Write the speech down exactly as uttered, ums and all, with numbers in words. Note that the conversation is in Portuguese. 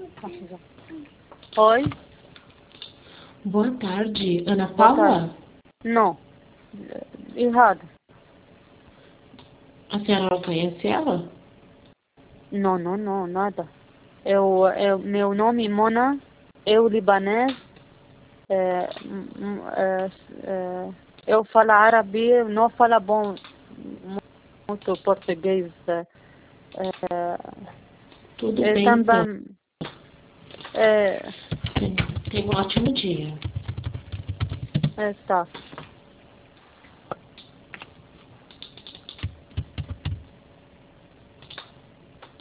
Oi? Boa tarde, Ana Boa Paula? tarde. Não. Errado. A senhora não conhece ela? Não, não, não, nada. Eu, eu, meu nome é Mona, eu libanês, é, hum, é, é, eu falo árabe, não falo bom muito português. É, é, Tudo eu bem, então. também, é, Tenha um ótimo dia. é, tá.